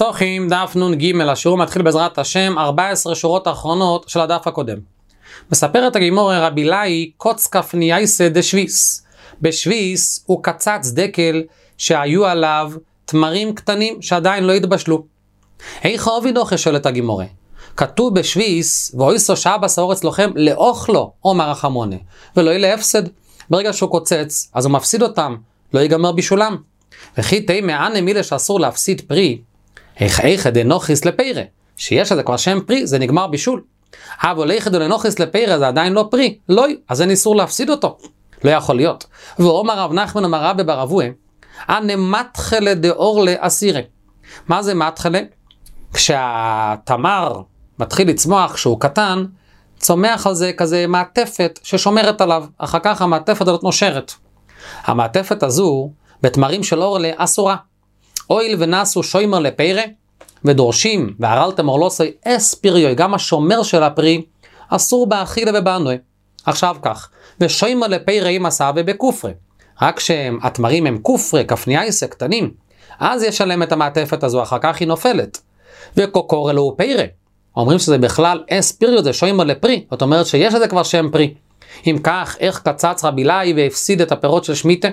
פסוחים דף נ"ג, השיעור מתחיל בעזרת השם 14 שורות האחרונות של הדף הקודם. מספרת הגימורה רבי לאי קוץ כפנייסא דשביס. בשביס הוא קצץ דקל שהיו עליו תמרים קטנים שעדיין לא התבשלו. איך אובידוך, שואלת הגימורה. כתוב בשביס ואויסו שבס האורץ לוחם לאוכלו אומר החמונה ולא יהיה להפסד. ברגע שהוא קוצץ אז הוא מפסיד אותם, לא ייגמר בישולם. וכי תהי מענה מילה שאסור להפסיד פרי, איך דנוכיס לפיירה, שיש לזה כבר שם פרי, זה נגמר בישול. אבל איך דנוכיס לפיירה זה עדיין לא פרי, לא, אז אין איסור להפסיד אותו, לא יכול להיות. ואומר רב נחמן אמר רבי בר אבוה, אנא מתחלה דאורלה אסירה. מה זה מתחלה? כשהתמר מתחיל לצמוח, כשהוא קטן, צומח על זה כזה מעטפת ששומרת עליו, אחר כך המעטפת הזאת נושרת. המעטפת הזו בתמרים של אורלה אסורה. אויל ונסו שוימר לפיירה, ודורשים והרלתם אורלוסי אס פריוי, גם השומר של הפרי אסור באכילה ובאנוה. עכשיו כך, ושוימר לפיירה עם הסאווה בקופרה, רק שהתמרים הם קופרה, כפנייסא קטנים, אז יש עליהם את המעטפת הזו, אחר כך היא נופלת. וקוקור אלו פיירה, אומרים שזה בכלל אס פריוי, זה שוימר לפרי, זאת אומרת שיש לזה כבר שם פרי. אם כך, איך קצץ רבי לאי והפסיד את הפירות של שמיטה?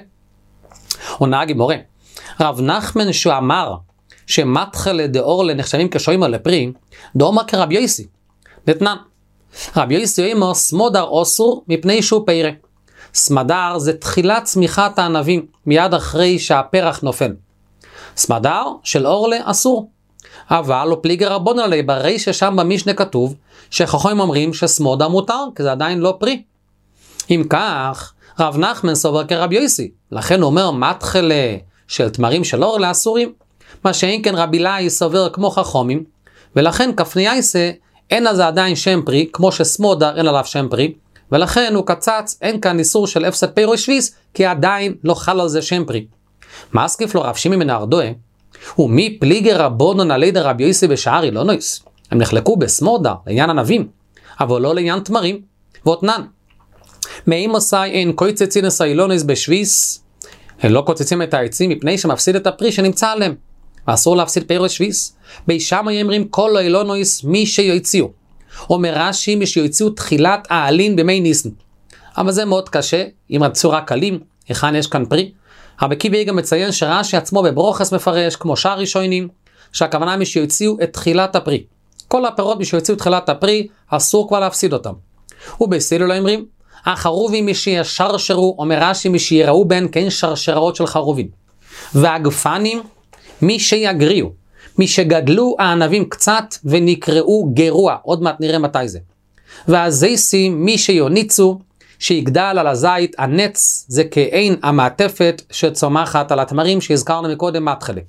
עונה הגימורה, רב נחמן שאמר שמתחלה דאורלה נחשבים כשוימר לפרי, דאמר כרבי יוסי. דתנן, רבי יוסי אומר סמודר אוסור מפני שהוא פיירה. סמדר זה תחילת צמיחת הענבים, מיד אחרי שהפרח נופל. סמדר של אורלה אסור. אבל לא פליגר רבונן עלי, ברי ששם במשנה כתוב שחכמים אומרים שסמודר מותר, כי זה עדיין לא פרי. אם כך, רב נחמן סובר כרבי יוסי, לכן הוא אומר מתחלה של תמרים של אורלה אסורים, מה שאין כן רבי לאי סובר כמו חכמים, ולכן כפנייסא אין על זה עדיין שם פרי, כמו שסמודר אין עליו שם פרי, ולכן הוא קצץ, אין כאן איסור של הפסד פיירו שביס, כי עדיין לא חל על זה שם פרי. מה אסקיף לו רב שמעון בן ארדועה, ומי פליגר רבונן עלי דרבי יוסי בשער אילונויס, הם נחלקו בסמודר לעניין ענבים, אבל לא לעניין תמרים, ואותנן. מאם עושה אין קוצצין אילונויס בשביס, הם לא קוצצים את העצים מפני שמפסיד את הפרי שנמצא עליהם. ואסור להפסיד פיירו שביס. בישם אומרים כל אילונויס מי שיוציאו. אומר רש"י מי שיוציאו תחילת העלין במי ניסן. אבל זה מאוד קשה, אם רצו רק עלים, היכן יש כאן פרי. רבי עקיבא גם מציין שרש"י עצמו בברוכס מפרש, כמו שאר ראשונים, שהכוונה מי שיוציאו את תחילת הפרי. כל הפירות מי שיוציאו את תחילת הפרי, אסור כבר להפסיד אותם. ובסילו לא אומרים, החרובים מי שישרשרו, אומר רש"י מי שיראו בהן כן שרשראות של חרובים. והגפנים מי שיגריעו, מי שגדלו הענבים קצת ונקראו גרוע, עוד מעט נראה מתי זה. והזייסים מי שיוניצו, שיגדל על הזית, הנץ זה כאין המעטפת שצומחת על התמרים שהזכרנו מקודם מתחלה.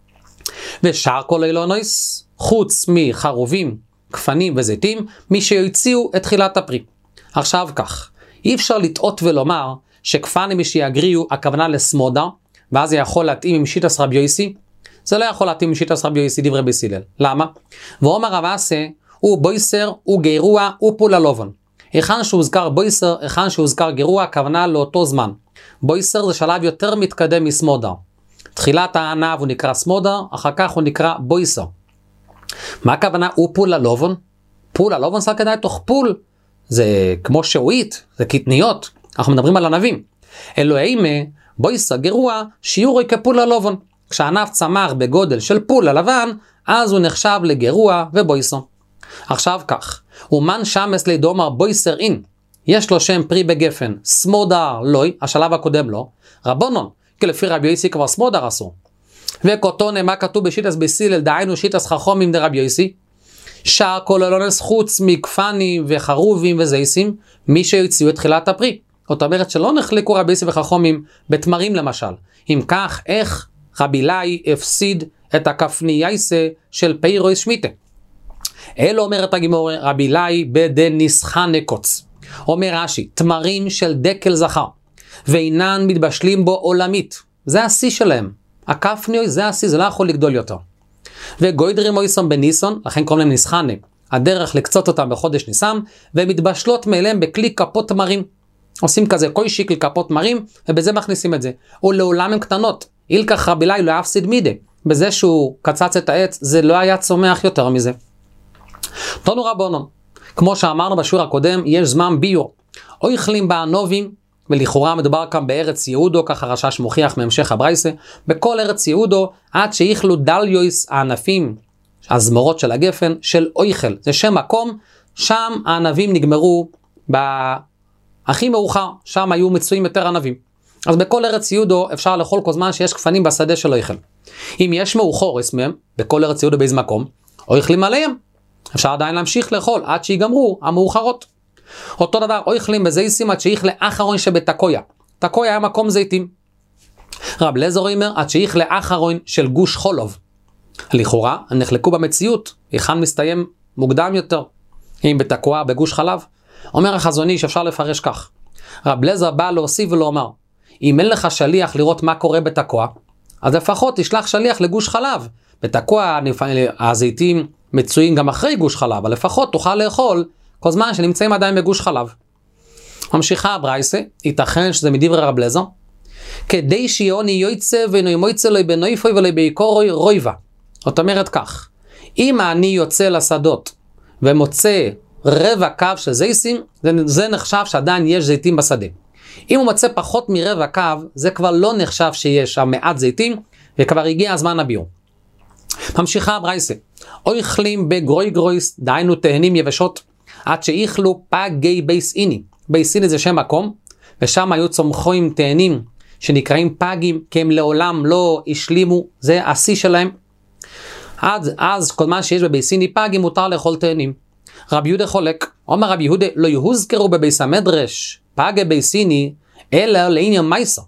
ושאר כל אילונויס, חוץ מחרובים, גפנים וזיתים, מי שיוציאו את תחילת הפרי. עכשיו כך, אי אפשר לטעות ולומר שגפנים מי שיגריעו הכוונה לסמודר, ואז זה יכול להתאים עם שיטס רבי יוסי. זה לא יכול להתאים עם שיטס רבי יוסי דברי בית הלל. למה? ואומר רב אסי, הוא בויסר, הוא גרוע, הוא פולה לובן. היכן שהוזכר בויסר, היכן שהוזכר גרוע, הכוונה לאותו זמן. בויסר זה שלב יותר מתקדם מסמודר. תחילת הענב הוא נקרא סמודר, אחר כך הוא נקרא בויסר. מה הכוונה הוא פולה לובן? פולה לובן זה כדאי תוך פול. זה כמו שעועית, זה קטניות. אנחנו מדברים על ענבים. אלוהימה, בויסר גרוע, שיעורי כפולה לובן. כשענב צמח בגודל של פולה לבן, אז הוא נחשב לגרוע ובויסר. עכשיו כך, ומן שמס לידומר בויסר אין, יש לו שם פרי בגפן, סמודר לוי, השלב הקודם לא, רבונון, כי לפי רבי יוסי כבר סמודר אסור. וקוטונה, מה כתוב בשיטס בית הלל, דהיינו שיטס חכמים דרבי יוסי, שאר כל אילונויס חוץ מגפנים וחרובים וזייסים, מי שיוציאו את תחילת הפרי. זאת אומרת שלא נחלקו רבי יוסי וחכמים בתמרים למשל. אם כך, איך רבי לאי הפסיד את הכפנייסא של פיירו שמיטה? אלו אומרת הגימורה, רבי לאי בדניסחנה קוץ. אומר רש"י, תמרים של דקל זכר, ואינן מתבשלים בו עולמית. זה השיא שלהם. הכפניוי זה השיא, זה לא יכול לגדול יותר. וגוידרים מויסון בניסון, לכן קוראים להם ניסחנה, הדרך לקצות אותם בחודש ניסן, ומתבשלות מאליהם בכלי כפות תמרים. עושים כזה קוישיק לכפות תמרים, ובזה מכניסים את זה. ולעולם הם קטנות. אילקח רבי לאי לא יפסיד מידה. בזה שהוא קצץ את העץ, זה לא היה צומח יותר מזה. תנו רבונון, כמו שאמרנו בשיעור הקודם, יש זמן ביו. אוכלים בענובים, ולכאורה מדובר כאן בארץ יהודו, ככה רשש מוכיח מהמשך הברייסה, בכל ארץ יהודו, עד שיכלו דליוס הענפים, הזמורות של הגפן, של אויכל. זה שם מקום, שם הענבים נגמרו הכי מאוחר, שם היו מצויים יותר ענבים. אז בכל ארץ יהודו אפשר לאכול כל זמן שיש כפנים בשדה של אויכל. אם יש מאוחורס מהם, בכל ארץ יהודו באיזה מקום, אוכלים עליהם. אפשר עדיין להמשיך לאכול עד שיגמרו המאוחרות. אותו דבר, אוכלים בזייסים עד שיכלה אחרון שבתקויה. תקויה היה מקום זיתים. רב אליעזר אומר, עד שיכלה אחרון של גוש חולוב. לכאורה, הם נחלקו במציאות, היכן מסתיים מוקדם יותר. אם בתקויה, בגוש חלב. אומר החזון איש, אפשר לפרש כך. רב אליעזר בא להוסיף ולומר, אם אין לך שליח לראות מה קורה בתקויה, אז לפחות תשלח שליח לגוש חלב. בתקויה הזיתים מצויים גם אחרי גוש חלב, אבל לפחות תוכל לאכול כל זמן שנמצאים עדיין בגוש חלב. ממשיכה הברייסה, ייתכן שזה מדברי רב אליעזר, כדי שיוני יויצא ואינו מויצא לו בנויפוי ולו בעיקורוי רויבה. זאת אומרת כך, אם אני יוצא לשדות ומוצא רבע קו של זיתים, זה נחשב שעדיין יש זיתים בשדה. אם הוא מוצא פחות מרבע קו, זה כבר לא נחשב שיש שם מעט זיתים, וכבר הגיע הזמן הביור. ממשיכה הברייסה, אוכלים בגרוי גרויס, דהיינו תהנים יבשות, עד שאיכלו פגי בייס איני. בייס איני זה שם מקום, ושם היו צומחים תהנים שנקראים פגים, כי הם לעולם לא השלימו, זה השיא שלהם. אז כל מה שיש בבייס איני פגים מותר לאכול תהנים. רבי יהודה חולק, אומר רבי יהודה, לא יהוזכרו בבייס המדרש פגי בייס איני, אלא לעניין מייסר.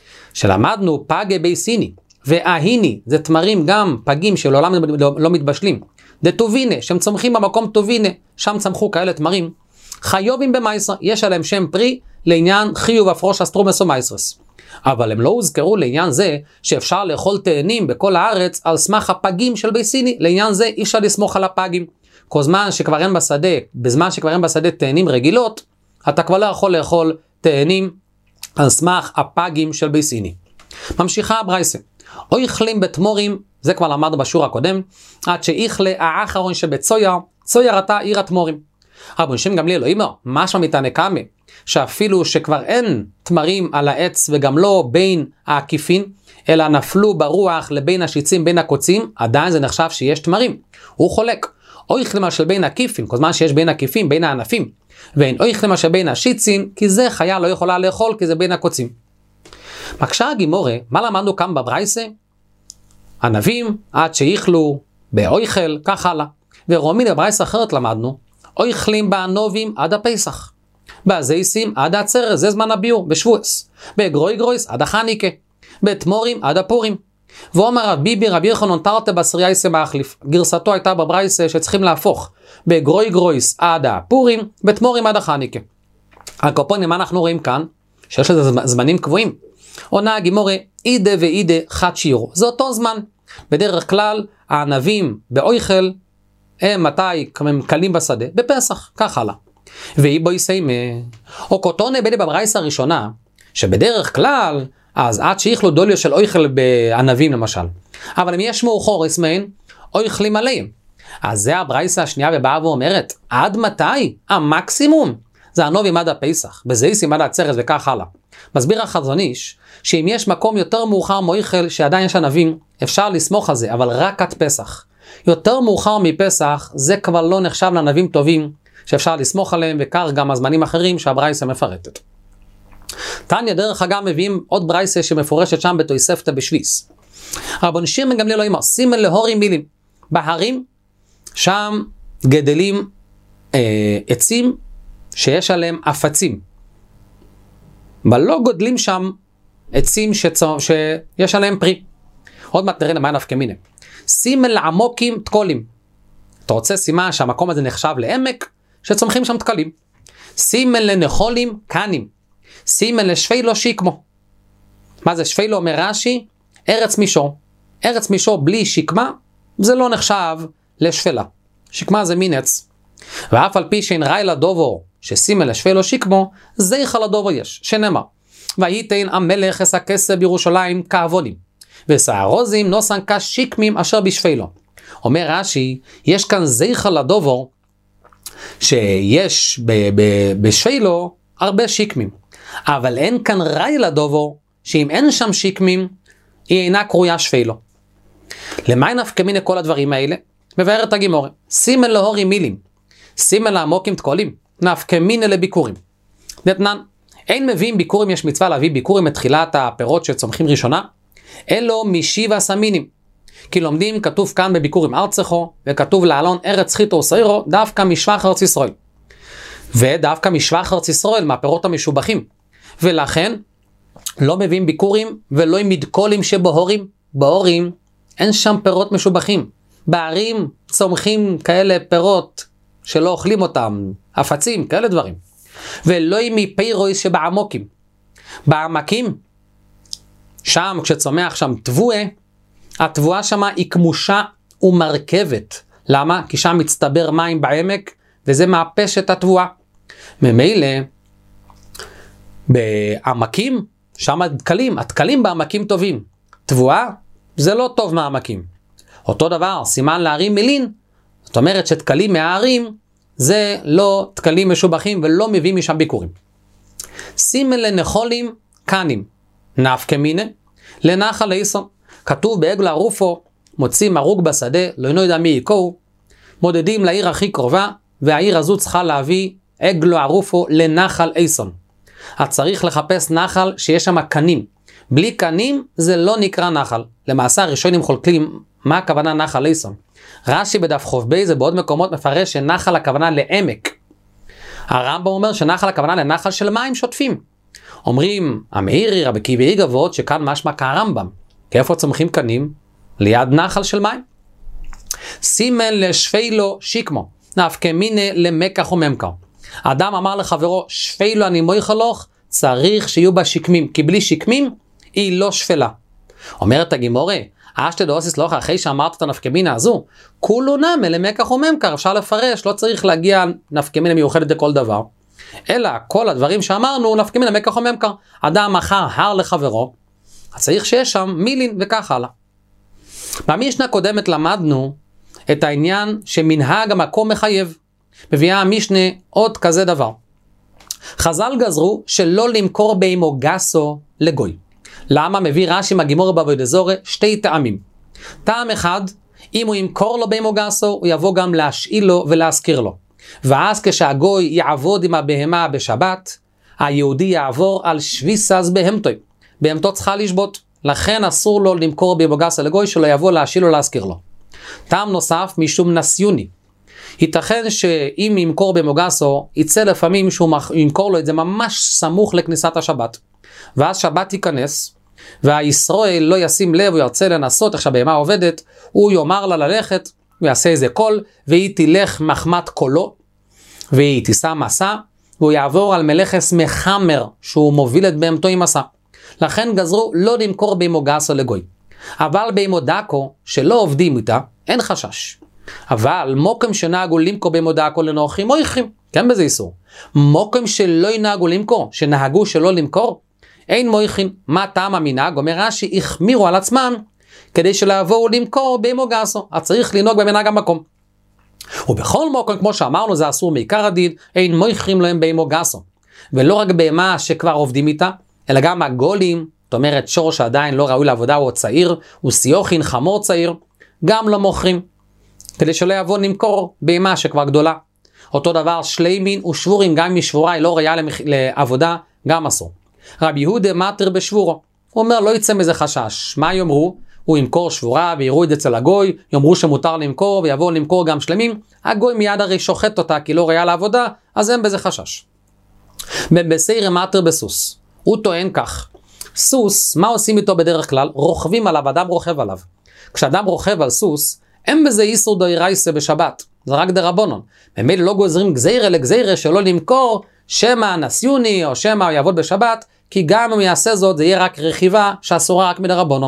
שלמדנו פגי בייס איני, וההיני זה תמרים גם פגים שלעולם לא מתבשלים. דטובינה, שהם צומחים במקום טובינה, שם צמחו כאלה תמרים. חיובים במייסר, יש עליהם שם פרי לעניין חיוב הפרוש אסטרומס או מייסרס. אבל הם לא הוזכרו לעניין זה שאפשר לאכול תאנים בכל הארץ על סמך הפגים של בייס איני. לעניין זה אי אפשר לסמוך על הפגים. כל זמן שכבר אין בשדה, בזמן שכבר אין בשדה תאנים רגילות, אתה כבר לא יכול לאכול תאנים על סמך הפגים של בייס איני. ממשיכה הברייסה. אוכלים בתמורים, זה כבר למדנו בשיעור הקודם, עד שאיכלה האחרון שבצויר, צויר אתה עיר התמורים. רבי שמעון גמליאל לא אומר, משמע מתנא קמא, שאפילו שכבר אין תמרים על העץ וגם לא בין העקיפין, אלא נפלו ברוח לבין השיצים בין הקוצים, עדיין זה נחשב שיש תמרים. הוא חולק. אוכלים של בין עקיפין, כל זמן שיש בין עקיפין, בין הענפים, ואין אוכלים של בין השיצים, כי זה חיה לא יכולה לאכול, כי זה בין הקוצים. מקשה הגימורה, מה למדנו כאן בברייסה? ענבים עד שאיכלו באויכל, כך הלאה. ורומין בברייסה אחרת למדנו, אוכלים בענובים עד הפסח. בזייסים עד העצרת, זה זמן הביור, בשבועס. בגרוי גרויס עד החניקה. בתמורים עד הפורים. ואומר רב ביבי רבי יוחנן תרתי בסרייסה מאחליף. גרסתו הייתה בברייסה שצריכים להפוך. בגרוי גרויס עד הפורים, בתמורים עד החניקה. הקופונים, מה אנחנו רואים כאן? שיש לזה זמנים קבועים. עונה הגימורה, אידה ואידה חד שיעור. זה אותו זמן. בדרך כלל, הענבים באויכל, הם מתי הם קלים בשדה? בפסח, כך הלאה. ואי בו יסיימה. או קוטונה בלי בברייסה הראשונה, שבדרך כלל, אז עד שיכלו דוליו של אויכל בענבים למשל. אבל אם יש מאוחור הסמין, אויכלים עליהם. אז זה הברייסה השנייה ובאה ואומרת, עד מתי? המקסימום. זה ענובים עד הפסח, בזייסים עד העצרת וכך הלאה. מסביר החזון איש, שאם יש מקום יותר מאוחר מאויכל שעדיין יש ענבים, אפשר לסמוך על זה, אבל רק עד פסח. יותר מאוחר מפסח, זה כבר לא נחשב לענבים טובים, שאפשר לסמוך עליהם, וכך גם הזמנים אחרים שהברייסה מפרטת. תניא דרך אגב מביאים עוד ברייסה שמפורשת שם בתוספתא בשביס. רבן שמעון גמליאל לא אמר, סימן להורים מילים. בהרים, שם גדלים עצים שיש עליהם אפצים. אבל לא גודלים שם עצים שיש עליהם פרי. עוד מעט נראה למה נפקא מינה. סימן לעמוקים תקולים. אתה רוצה סימן שהמקום הזה נחשב לעמק, שצומחים שם תקלים. סימן לנחולים קנים. סימן לשפילו שיקמו. מה זה שפילו אומר רש"י? ארץ מישור. ארץ מישור בלי שקמה, זה לא נחשב לשפלה. שקמה זה מין עץ. ואף על פי שאין ראי לדובו, שסימן לשפילו שיקמו, זיכר לדובו יש, שנאמר. וייתן המלך את הכסף בירושלים כעבונים. וסערוזים נוסן כשיקמים אשר בשפילו. אומר רש"י, יש כאן זכר לדובור, שיש בשפילו הרבה שיקמים, אבל אין כאן ראי לדובור, שאם אין שם שיקמים, היא אינה קרויה שפילו. למה נפקא מינה כל הדברים האלה? מבארת הגימורה, סימן להורי מילים, סימן לעמוקים תקולים, נפקא מינה לביקורים. נתנן, אין מביאים ביקורים, יש מצווה להביא ביקורים את תחילת הפירות שצומחים ראשונה, אלו משיבה סמינים. כי לומדים, כתוב כאן בביקורים ארצךו, וכתוב לעלון ארץ חיתו וסעירו, דווקא משבח ארץ ישראל. ודווקא משבח ארץ ישראל, מהפירות המשובחים. ולכן, לא מביאים ביקורים, ולא עם מדקולים שבהורים. בהורים, אין שם פירות משובחים. בערים צומחים כאלה פירות, שלא אוכלים אותם, אפצים, כאלה דברים. ולא עם מפירויס שבעמוקים. בעמקים, שם כשצומח שם תבואה, התבואה שם היא כמושה ומרכבת. למה? כי שם מצטבר מים בעמק, וזה מאפש את התבואה. ממילא, בעמקים, שם הדקלים, הדקלים בעמקים טובים. תבואה, זה לא טוב מהעמקים. אותו דבר, סימן להרים מילין, זאת אומרת שדקלים מהערים, זה לא דקלים משובחים ולא מביאים משם ביקורים. סימן לנחולים קנים, נפקא מינה, לנחל איסון. כתוב בעגלה ערופו, מוצאים הרוג בשדה, לא יודע מי יקו, מודדים לעיר הכי קרובה, והעיר הזו צריכה להביא עגלו ערופו לנחל איסון. את צריך לחפש נחל שיש שם קנים. בלי קנים זה לא נקרא נחל. למעשה הראשונים חולקים מה הכוונה נחל איסון. רש"י בדף ח"ב זה בעוד מקומות מפרש שנחל הכוונה לעמק. הרמב"ם אומר שנחל הכוונה לנחל של מים שוטפים. אומרים המאירי, רבי עקיבא איגר ועוד שכאן משמע כרמב"ם. כי איפה צומחים קנים? ליד נחל של מים. סימן לשפילו שיקמו, נפקא מינה למקח וממכר. אדם אמר לחברו, שפילו אני מויכלוך, צריך שיהיו בה שקמים, כי בלי שקמים היא לא שפלה. אומרת הגימורה, אשתא דאוסיס לוך, אחרי שאמרת את הנפקא מינה הזו, כולו נמי למקח וממכר, אפשר לפרש, לא צריך להגיע נפקא מינה מיוחדת לכל דבר, אלא כל הדברים שאמרנו, נפקא מינה למקח וממכר. אדם מכר הר לחברו, צריך שיש שם מילין וכך הלאה. במשנה הקודמת למדנו את העניין שמנהג המקום מחייב. מביאה המשנה עוד כזה דבר. חז"ל גזרו שלא למכור באימו גסו לגוי. למה? מביא רש"י מהגימורה בעבודה זרה שתי טעמים. טעם אחד, אם הוא ימכור לו באימו גסו, הוא יבוא גם להשאיל לו ולהזכיר לו. ואז כשהגוי יעבוד עם הבהמה בשבת, היהודי יעבור על שביסס בהמתוי. בהמתו צריכה לשבות. לכן אסור לו למכור באימו גסו לגוי, שלא יבוא להשאיל לו להזכיר לו. טעם נוסף משום נסיוני. ייתכן שאם ימכור באימו גסו, יצא לפעמים שהוא ימכור לו את זה ממש סמוך לכניסת השבת. ואז שבת ייכנס, והישראל לא ישים לב, הוא ירצה לנסות איך שהבהמה עובדת, הוא יאמר לה ללכת, הוא יעשה איזה קול, והיא תלך מחמת קולו, והיא תישא מסע, והוא יעבור על מלאכס מחמר, שהוא מוביל את בהמתו עם מסע. לכן גזרו לא למכור באימו גסו לגוי. אבל באימו דקו, שלא עובדים איתה, אין חשש. אבל מוקם שנהגו למכור באימו דקו לנוחים מויכים, כן בזה איסור. מוקם שלא ינהגו למכור, שנהגו שלא למכור, אין מויכים. מה טעם המנהג? אומר רש"י, החמירו על עצמם, כדי שלעבור למכור באימו גסו. אז צריך לנהוג במנהג המקום. ובכל מוקם, כמו שאמרנו, זה אסור מעיקר הדין, אין מויכים להם באימו גסו. ולא רק בהמה שכבר עובדים איתה, אלא גם הגולים, זאת אומרת שור שעדיין לא ראוי לעבודה, הוא צעיר, הוא סיוכין, חמור צעיר, גם לא מוכרים, כדי שלא יבוא למכור בהמה שכבר גדולה. אותו דבר שלימין ושבורים, גם משבורה היא לא ראויה לעבודה, גם אסור. רבי יהודה מטר בשבורו, הוא אומר לא יצא מזה חשש. מה יאמרו? הוא ימכור שבורה ויראו את זה אצל הגוי, יאמרו שמותר למכור ויבואו למכור גם שלמים, הגוי מיד הרי שוחט אותה כי לא ראויה לעבודה, אז אין בזה חשש. בבסירא מטר בסוס, הוא טוען כך, סוס, מה עושים איתו בדרך כלל? רוכבים עליו, אדם רוכב עליו. כשאדם רוכב על סוס, אין בזה איסור דאורייתא בשבת, זה רק דרבנן. ממילא לא גוזרים גזירה לגזירה שלא למכור שמא נסיוני או שמא יעבוד בשבת, כי גם אם יעשה זאת זה יהיה רק רכיבה שאסורה רק מדרבנן.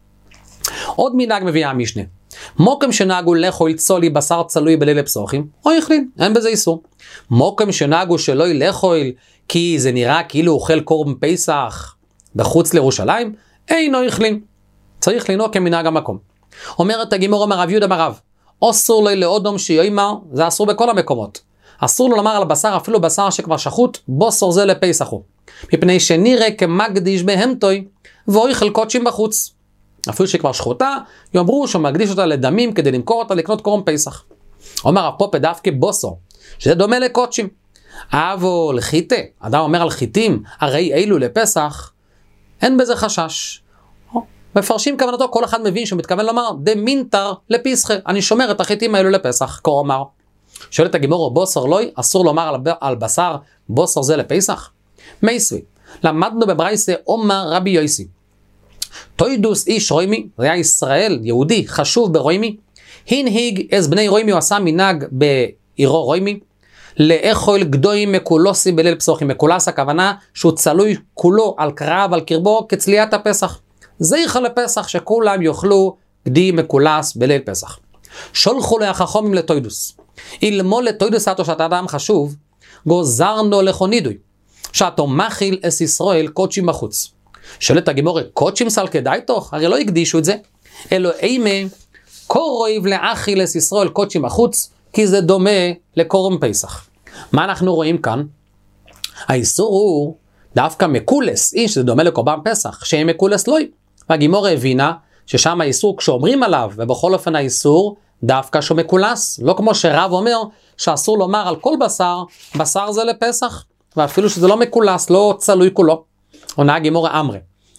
עוד מנהג מביאה המשנה. מוקם שנהגו לאכול צולי בשר צלוי בליל פסוחים, או יכלין, אין בזה איסור. מוקם שנהגו שלא לאכול כי זה נראה כאילו אוכל קורבן פסח בחוץ לירושלים, אינו יכלין. צריך לנהוג כמנהג המקום. אומרת הגימור, אומר רב יהודה ברב, אסור לו לאודום שיאמר, זה אסור בכל המקומות. אסור לו לומר על בשר, אפילו בשר שכבר שחוט, בוסר זה לפסח הוא. מפני שנראה כמקדיש בהמתוי, ואויכל קודשים בחוץ. אפילו שכבר שחוטה, יאמרו שהוא מקדיש אותה לדמים כדי למכור אותה לקנות קורם פסח. אומר הפופה דווקא בוסר, שזה דומה לקודשים. אבו לחיטה, אדם אומר על חיטים, הרי אלו לפסח, אין בזה חשש. מפרשים כוונתו, כל אחד מבין שהוא מתכוון לומר, דמינטר לפסחה, אני שומר את החיטים האלו לפסח, כה אומר. שואלת הגימור, בוסר לוי, אסור לומר על בשר, בוסר זה לפסח? מייסוי, למדנו בברייסה, אומר רבי יוסי, תוידוס איש רוימי, זה היה ישראל, יהודי, חשוב ברוימי, הנהיג אז בני רוימי, הוא עשה מנהג בעירו רוימי, לאכול גדוי מקולוסי בליל פסוחים. מקולס הכוונה שהוא צלוי כולו על קרב על קרבו כצליית הפסח. זכר לפסח שכולם יאכלו גדי מקולס בליל פסח. שולחו לחכמים לתוידוס. אילמו לתוידוס אתו שאתה אדם חשוב, גוזרנו לכונידוי. שאתו מכיל אס ישראל קודשים בחוץ. שואלת הגימור, קודשים סל כדאי תוך? הרי לא הקדישו את זה. אלו אימה קורויב לאכיל אס ישראל קודשים בחוץ, כי זה דומה לקורם פסח. מה אנחנו רואים כאן? האיסור הוא דווקא מקולס, איש זה דומה לקורבן פסח, שאין מקולס לוי. והגימור הבינה ששם האיסור כשאומרים עליו, ובכל אופן האיסור דווקא שהוא מקולס. לא כמו שרב אומר שאסור לומר על כל בשר, בשר זה לפסח, ואפילו שזה לא מקולס, לא צלוי כולו. עונה הגימור אמרה,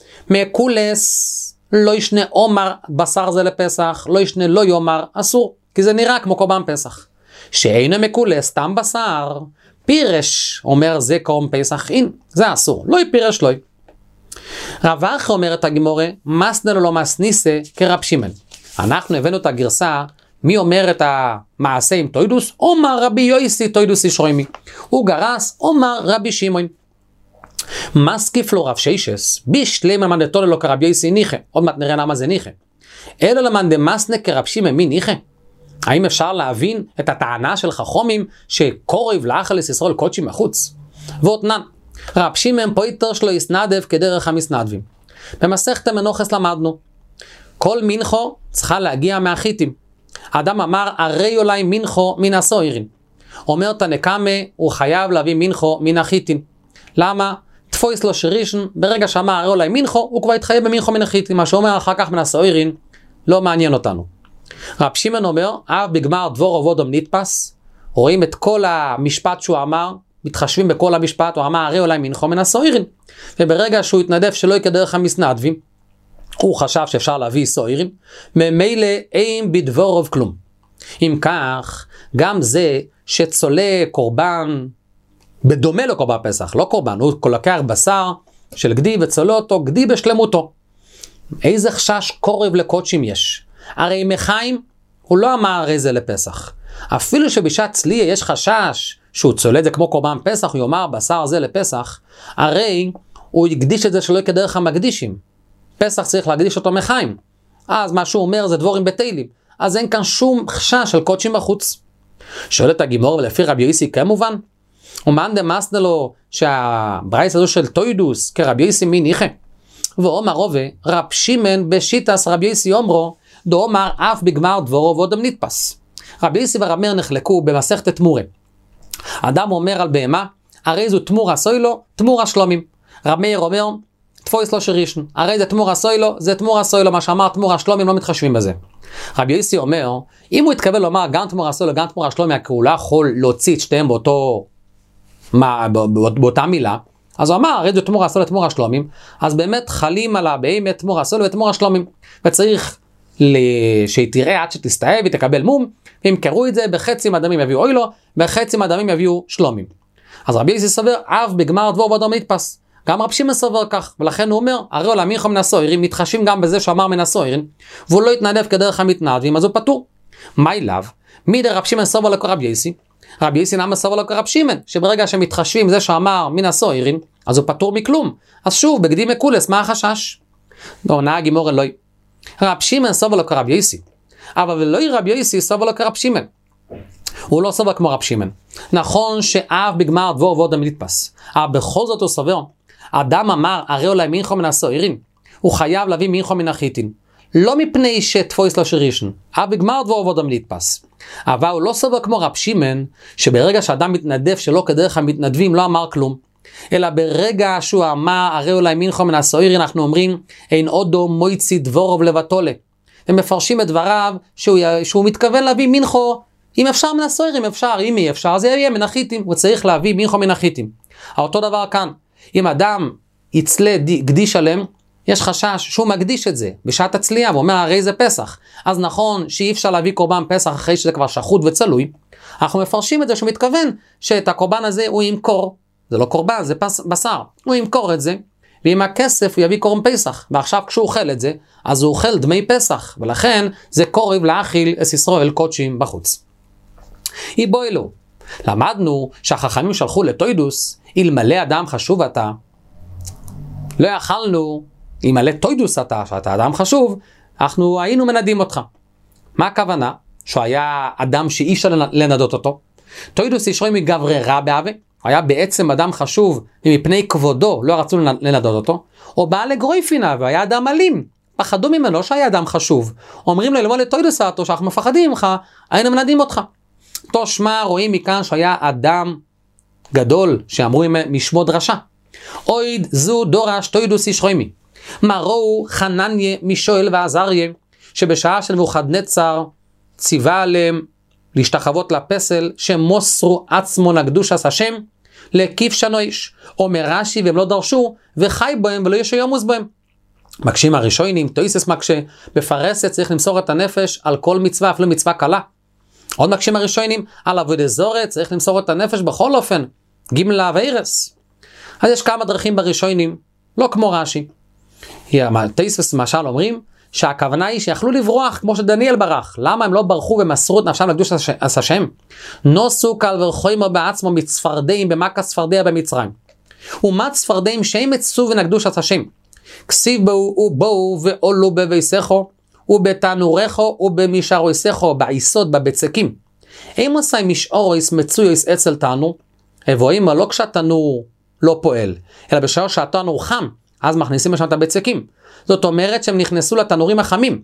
מקולס לא ישנה אומר בשר זה לפסח, לא ישנה לא יאמר אסור. כי זה נראה כמו קורבן פסח. שאינו מקולס, סתם בשר, פירש, אומר זה קורבן פסח, אין, זה אסור, לא פירש לא. רב אחי אומרת הגימורה, מסנה לו לא מסניסה כרב שמעון. אנחנו הבאנו את הגרסה, מי אומר את המעשה עם תוידוס? אומר רבי יוסי תוידוס איש רוימי. הוא גרס, אומר רבי שמעון. מסקיף לו רב שיישס, בשלם המנדתו לו כרב יוסי ניחה. עוד מעט נראה למה זה ניחה. אלו למד מסנה כרב שמעון מי ניחה? האם אפשר להבין את הטענה של חכמים שקורב לאכל ישראל קודשים מחוץ? ואותנן, רב שמעון פויטר שלו יסנדב כדרך המסנדבים. במסכת מנוחס למדנו, כל מנחו צריכה להגיע מהחיטים. האדם אמר, הרי אולי מנחו מן הסוירים. אומר תנקמה, הוא חייב להביא מנחו מן החיטים. למה? תפויס לו שרישן, ברגע שאמר הרי אולי מנחו, הוא כבר התחייב במנחו מן החיטים. מה שאומר אחר כך מן הסוירים, לא מעניין אותנו. רב שמעון אומר, אב בגמר דבור עבודום נתפס, רואים את כל המשפט שהוא אמר, מתחשבים בכל המשפט, הוא אמר הרי אולי מנחו מן הסוירים. וברגע שהוא התנדב שלא יקרה דרך המסנדבים, הוא חשב שאפשר להביא סוירים, ממילא אין בדבור רוב כלום. אם כך, גם זה שצולה קורבן, בדומה לקורבן פסח, לא קורבן, הוא לוקח בשר של גדי וצולה אותו, גדי בשלמותו. איזה חשש קורב לקודשים יש? הרי מחיים, הוא לא אמר הרי זה לפסח. אפילו שבשעת צליה יש חשש שהוא צולה את זה כמו קורבן פסח, הוא יאמר בשר זה לפסח, הרי הוא יקדיש את זה שלא כדרך המקדישים. פסח צריך להקדיש אותו מחיים. אז מה שהוא אומר זה דבורים בתהילים. אז אין כאן שום חשש של קודשים בחוץ. שואלת הגימור, ולפי רבי יוסי כמובן, ומאן דמסנה לו שהברייס הזו של תוידוס כרבי יוסי מי ניחה. ואומר רובה, רב שמעון בשיטס רבי יוסי אומרו, דאמר אף בגמר דבורו ועודם נתפס. רבי יוסי ורב מאיר נחלקו במסכת תמורה. אדם אומר על בהמה, הרי זו תמורה סוילו, תמורה שלומים. רב מאיר אומר, תפויס לו שרישן, הרי זה תמורה סוילו, זה תמורה סוילו, מה שאמר תמורה שלומים לא מתחשבים בזה. רבי יוסי אומר, אם הוא התכוון לומר גם תמורה סוילו, גם תמורה שלומים, כי הוא לא יכול להוציא את שתיהם באותה מילה, אז הוא אמר, הרי זה תמורה סוילו, תמורה שלומים, אז באמת חלים על הבהמת תמורה סוילו ותמורה שלומים, וצריך שהיא תראה עד שתסתאב ותקבל מום, ואם קראו את זה, בחצי מהדמים יביאו אוילו, בחצי מהדמים יביאו שלומים. אז רבי יוסי סובר, אף בגמר דבור ועודם נתפס. גם רב שמעון סובר כך, ולכן הוא אומר, הרי אולי מנחו מן הסוירים, מתחשים גם בזה שאמר מן הסוירים, והוא לא התנדב כדרך המתנדבים, אז הוא פטור. מה אליו? מי דה רב שמעון סובר לקרב יוסי? רב יוסי נמה סובר לקרב שמעון, שברגע שמתחשבים זה שאמר מן הסוירים, אז הוא פטור מכלום. אז שוב, בגדי מקולס, מה החשש? עונה הגימור אלוהי. רב שמעון סובר לקרב יוסי, אבל אלוהי רב יוסי סובר לקרב שמעון. הוא לא סובר כמו רב שמעון. נכון שאף בגמר דבור ועודם נתפס, אבל בכל זאת הוא סובר, אדם אמר, הרי אולי מנחו מן הסוירים, הוא חייב להביא מנחו מן החיטין. לא מפני שתפויס לא שרישן, אבל בגמר דבור עבודם נתפס. אבל הוא לא סובר כמו רב שמעון, שברגע שאדם מתנדב שלא כדרך המתנדבים לא אמר כלום, אלא ברגע שהוא אמר, הרי אולי מנחו מן הסוירי, אנחנו אומרים, אין עודו מויצי דבורוב לבטולה. ומפרשים את דבריו שהוא מתכוון להביא מנחו, אם אפשר מן הסוירי, אם אפשר, אם אי אפשר, זה יהיה מן החיטים, הוא צריך להביא מנחו מן החיטים. אותו דבר כאן, אם אדם יצלה קדיש עליהם, יש חשש שהוא מקדיש את זה בשעת הצלייה, ואומר הרי זה פסח. אז נכון שאי אפשר להביא קורבן פסח אחרי שזה כבר שחוט וצלוי, אנחנו מפרשים את זה שהוא מתכוון שאת הקורבן הזה הוא ימכור, זה לא קורבן, זה בשר, הוא ימכור את זה, ועם הכסף הוא יביא קורבן פסח, ועכשיו כשהוא אוכל את זה, אז הוא אוכל דמי פסח, ולכן זה קורב להאכיל את ישראל קודשים בחוץ. איבוילו, למדנו שהחכמים שלחו לתוידוס, אלמלא אדם חשוב אתה, לא יכלנו, אלמלא תוידוס אתה, שאתה אדם חשוב, אנחנו היינו מנדים אותך. מה הכוונה? שהוא היה אדם שאי אפשר לנדות אותו. תוידוס ישרוי מגברי רע בהווה, היה בעצם אדם חשוב, ומפני כבודו לא רצו לנדות אותו, או בא לגרויפינה, והיה אדם אלים, פחדו ממנו שהיה אדם חשוב. אומרים לו, למה לתוידוס אתה, שאנחנו מפחדים ממך, היינו מנדים אותך. תושמע רואים מכאן שהיה אדם גדול, שאמרו משמו דרשה. אויד זו דורש תוידוס ישרוימי. מראו חנניה משואל ועזריה, שבשעה של נבוכדנצר ציווה עליהם להשתחוות לפסל, שמוסרו עצמו לקדושת השם, להקיף שנויש. אומר רש"י והם לא דרשו, וחי בהם ולא ישוימוס בהם. מקשים הראשונים, תויסס מקשה, בפרסת צריך למסור את הנפש על כל מצווה, אפילו מצווה קלה. עוד מקשים הראשונים, על עבודת זורת צריך למסור את הנפש בכל אופן, גמלה ואירס. אז יש כמה דרכים בראשונים, לא כמו רש"י. תויסס למשל אומרים, שהכוונה היא שיכלו לברוח כמו שדניאל ברח. למה הם לא ברחו ומסרו את נפשם לקדושת השם? נוסו קל ורחוימו בעצמו מצפרדעים במכה צפרדע במצרים. ומה צפרדעים שהם מצאו ונקדושת השם? כסיב בואו ועולו בביסכו ובתנורךו ובמשרויסכו בעיסות בבצקים. הם עושה משאוריס מצויוס אצל תנור, הבואים לא כשהתנור לא פועל, אלא בשעה שהתנור חם, אז מכניסים לשם את הבצקים. זאת אומרת שהם נכנסו לתנורים החמים.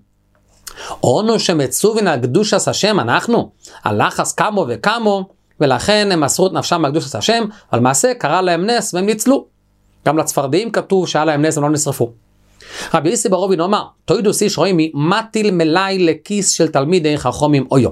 אונו שמצאו ונקדושת השם אנחנו, הלחס כמו וכמו, ולכן הם מסרו את נפשם מקדושת השם, אבל מעשה קרה להם נס והם ניצלו. גם לצפרדעים כתוב שהיה להם נס והם לא נשרפו. רבי יוסי ברובין אומר, תוידוס איש רוימי, מטיל מלאי לכיס של תלמידי חכמים אויו.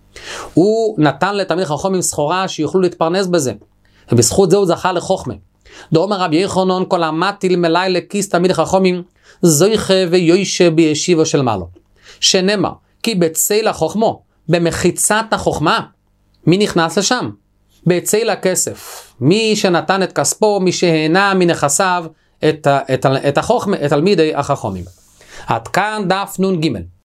הוא נתן לתלמידי חכמים סחורה שיוכלו להתפרנס בזה, ובזכות זה הוא זכה לחוכמה. דאמר רבי יוחנן, כל המטיל מלאי לכיס תלמידי חכמים, זויכה ויוישה בישיבו של מעלו. שנאמר, כי בצל החוכמו, במחיצת החוכמה, מי נכנס לשם? בצל הכסף. מי שנתן את כספו, מי שהנה מנכסיו את תלמידי החכמים. עד כאן דף נ"ג.